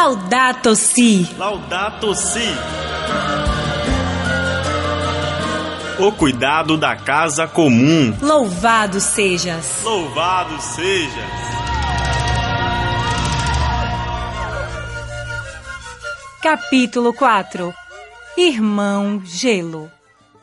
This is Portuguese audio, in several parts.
Laudato Si. Laudato Si. O cuidado da casa comum. Louvado sejas. Louvado sejas. Capítulo 4. Irmão Gelo.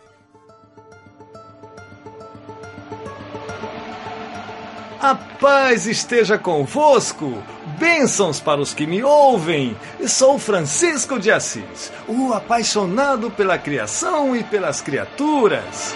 A paz esteja convosco. Bênçãos para os que me ouvem. Sou Francisco de Assis, o apaixonado pela criação e pelas criaturas.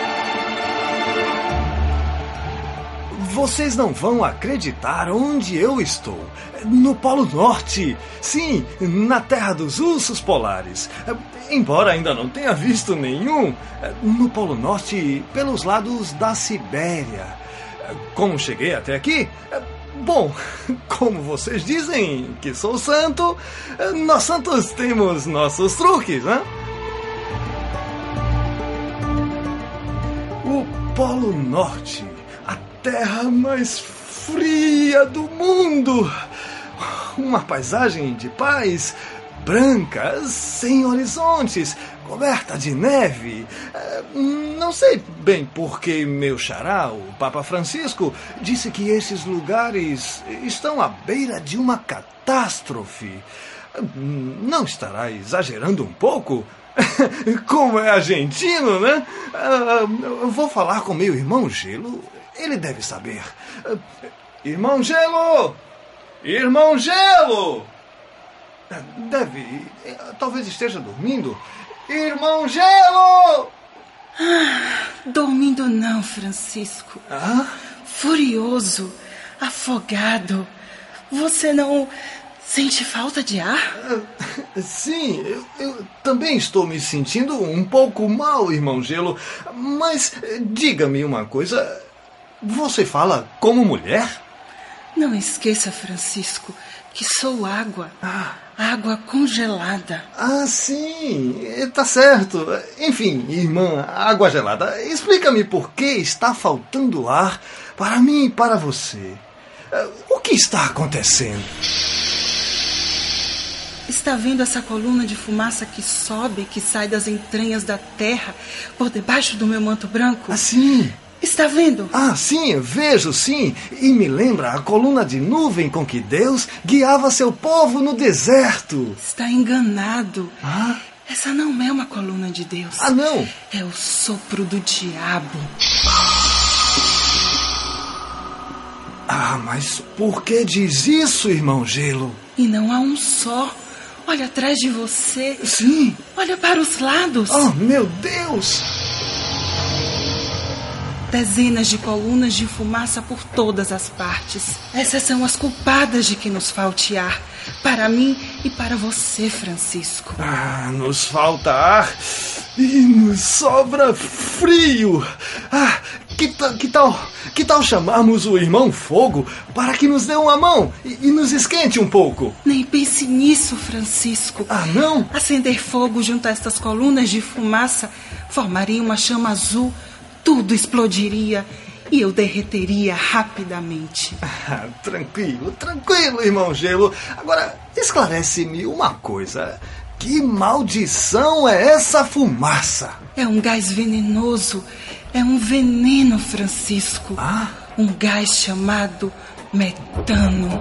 Vocês não vão acreditar onde eu estou. No Polo Norte. Sim, na terra dos ursos polares. Embora ainda não tenha visto nenhum. No Polo Norte, pelos lados da Sibéria. Como cheguei até aqui? Bom, como vocês dizem que sou santo, nós santos temos nossos truques, né? O Polo Norte, a terra mais fria do mundo. Uma paisagem de paz, branca, sem horizontes, coberta de neve. Não sei bem por que meu xará, o Papa Francisco, disse que esses lugares estão à beira de uma catástrofe. Não estará exagerando um pouco? Como é argentino, né? Vou falar com meu irmão Gelo. Ele deve saber. Irmão Gelo! Irmão Gelo! Talvez esteja dormindo. Irmão Gelo! Dormindo não, Francisco. Furioso, afogado. Você não sente falta de ar? Sim, eu também estou me sentindo um pouco mal, irmão Gelo. Mas diga-me uma coisa. Você fala como mulher? Não esqueça, Francisco, que sou água. Água congelada. Sim, tá certo. Enfim, irmã, água gelada, explica-me por que está faltando ar para mim e para você. O que está acontecendo? Está vendo essa coluna de fumaça que sobe, que sai das entranhas da terra por debaixo do meu manto branco? Sim. Está vendo? Sim, vejo sim. E me lembra a coluna de nuvem com que Deus guiava seu povo no deserto. Está enganado. Essa não é uma coluna de Deus. Não? É o sopro do diabo. Mas por que diz isso, irmão Gelo? E não há um só. Olha atrás de você. Sim. Olha para os lados. Meu Deus! Dezenas de colunas de fumaça por todas as partes. Essas são as culpadas de que nos falte ar. Para mim e para você, Francisco. Nos falta ar e nos sobra frio. Que tal chamarmos o irmão Fogo para que nos dê uma mão e nos esquente um pouco? Nem pense nisso, Francisco. Não? Acender fogo junto a estas colunas de fumaça formaria uma chama azul. Tudo explodiria e eu derreteria rapidamente. Tranquilo, irmão Gelo. Agora, esclarece-me uma coisa. Que maldição é essa fumaça? É um gás venenoso. É um veneno, Francisco. Um gás chamado metano.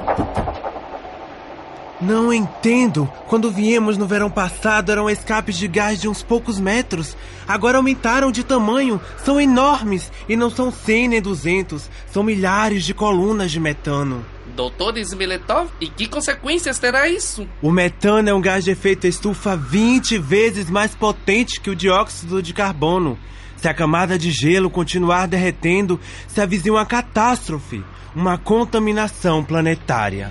Não entendo. Quando viemos no verão passado eram escapes de gás de uns poucos metros. Agora aumentaram de tamanho. São enormes. E não são 100 nem 200. São milhares de colunas de metano. Doutor Smeletov, e que consequências terá isso? O metano é um gás de efeito estufa 20 vezes mais potente que o dióxido de carbono. Se a camada de gelo continuar derretendo, se avizinha uma catástrofe. Uma contaminação planetária.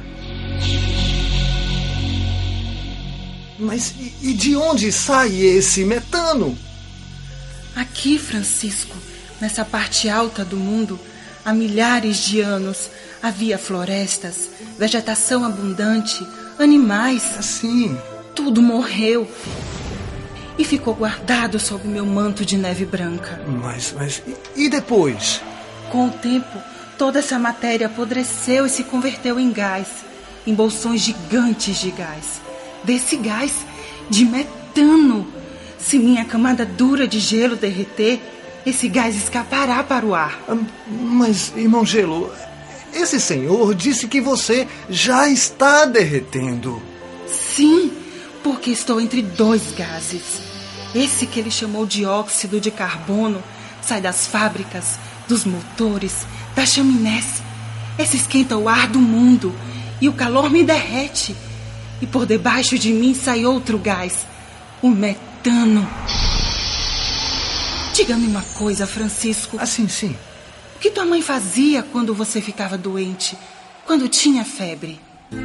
Mas e de onde sai esse metano? Aqui, Francisco, nessa parte alta do mundo, há milhares de anos, havia florestas, vegetação abundante, animais. Sim. Tudo morreu e ficou guardado sob meu manto de neve branca. Mas e depois? Com o tempo, toda essa matéria apodreceu e se converteu em gás. em bolsões gigantes de gás. Desse gás de metano. Se minha camada dura de gelo derreter, esse gás escapará para o ar. Mas, irmão Gelo, esse senhor disse que você já está derretendo. Sim, porque estou entre dois gases. Esse que ele chamou de óxido de carbono sai das fábricas, dos motores, das chaminés. Esse esquenta o ar do mundo e o calor me derrete. E por debaixo de mim sai outro gás, o metano. Diga-me uma coisa, Francisco. Sim. O que tua mãe fazia quando você ficava doente? Quando tinha febre?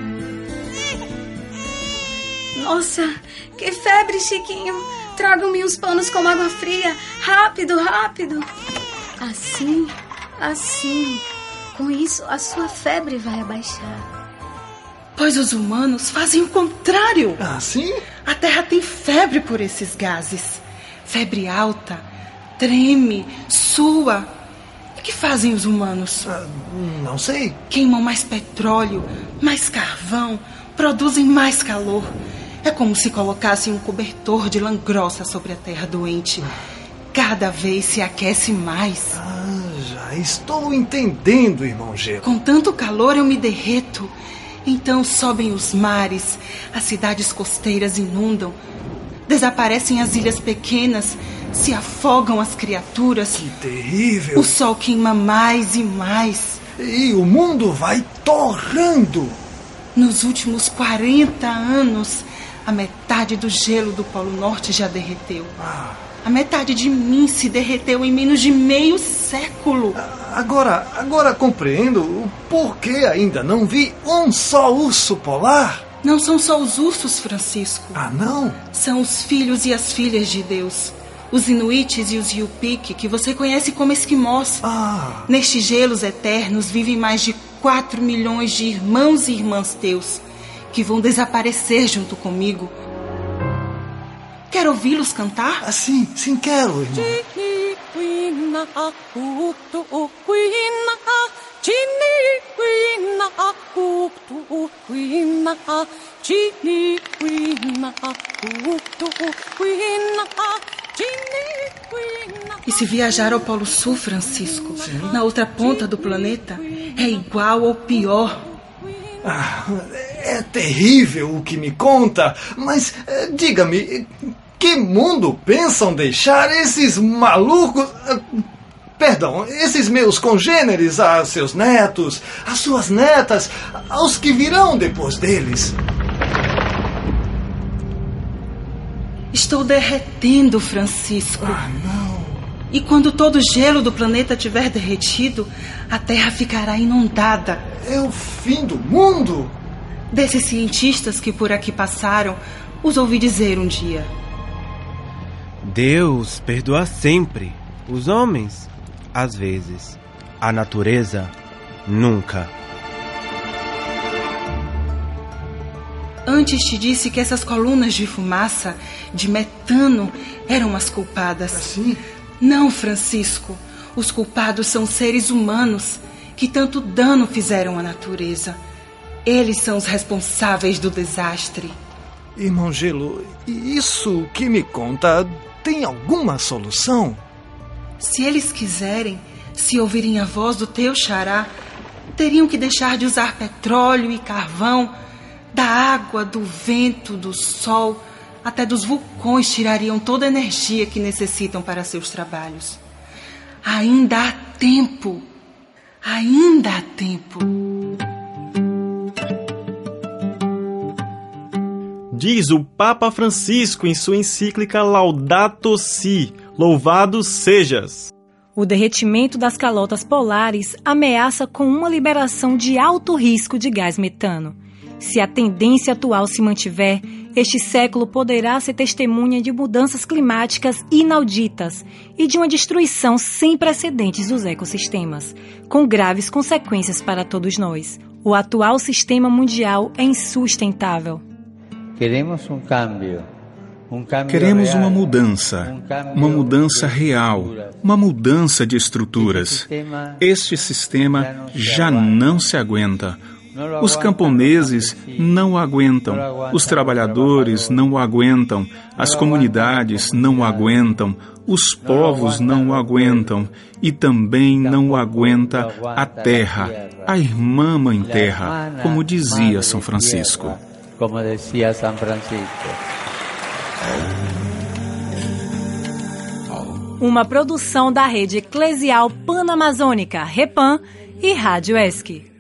Nossa, que febre, Chiquinho. Tragam-me uns panos com água fria. Rápido, rápido. Assim. Com isso, a sua febre vai abaixar. Pois os humanos fazem o contrário. Sim? A Terra tem febre por esses gases. Febre alta, treme, sua. E o que fazem os humanos? Não sei. Queimam mais petróleo, mais carvão, produzem mais calor. É como se colocassem um cobertor de lã grossa sobre a terra doente. Cada vez se aquece mais. Já estou entendendo, irmão Gelo. Com tanto calor eu me derreto. Então sobem os mares, as cidades costeiras inundam. Desaparecem as ilhas pequenas, se afogam as criaturas. Que terrível! O sol queima mais e mais. E o mundo vai torrando. Nos últimos 40 anos, a metade do gelo do Polo Norte já derreteu. A metade de mim se derreteu em menos de meio século. Agora compreendo o porquê ainda não vi um só urso polar. Não são só os ursos, Francisco. Não? São os filhos e as filhas de Deus. Os Inuites e os Yupik, que você conhece como esquimós. Nestes gelos eternos vivem mais de 4 milhões de irmãos e irmãs teus, que vão desaparecer junto comigo. Quer ouvi-los cantar? Sim, quero, irmão. E se viajar ao Polo Sul, Francisco, na outra ponta do planeta, é igual ou pior. É terrível o que me conta, mas diga-me, que mundo pensam deixar esses malucos... Perdão, esses meus congêneres a seus netos, às suas netas, aos que virão depois deles? Estou derretendo, Francisco. Não. E quando todo o gelo do planeta tiver derretido, a Terra ficará inundada. É o fim do mundo? Desses cientistas que por aqui passaram, os ouvi dizer um dia. Deus perdoa sempre. Os homens, às vezes. A natureza, nunca. Antes te disse que essas colunas de fumaça, de metano, eram as culpadas. Assim? Não, Francisco. Os culpados são seres humanos que tanto dano fizeram à natureza. Eles são os responsáveis do desastre. Irmão Gelo, isso que me conta tem alguma solução? Se eles quiserem, se ouvirem a voz do teu xará, teriam que deixar de usar petróleo e carvão. Da água, do vento, do sol, até dos vulcões tirariam toda a energia que necessitam para seus trabalhos. Ainda há tempo. Ainda há tempo. Diz o Papa Francisco em sua encíclica Laudato Si, louvado sejas. O derretimento das calotas polares ameaça com uma liberação de alto risco de gás metano. Se a tendência atual se mantiver, este século poderá ser testemunha de mudanças climáticas inauditas e de uma destruição sem precedentes dos ecossistemas, com graves consequências para todos nós. O atual sistema mundial é insustentável. Queremos um cambio. Queremos uma mudança real, uma mudança de estruturas. Este sistema já não se aguenta. Os camponeses não o aguentam, os trabalhadores não o aguentam, as comunidades não o aguentam, os povos não o aguentam e também não o aguenta a terra, a irmã Mãe Terra, como dizia São Francisco. Uma produção da Rede Eclesial Panamazônica, Repan e Rádio ESC.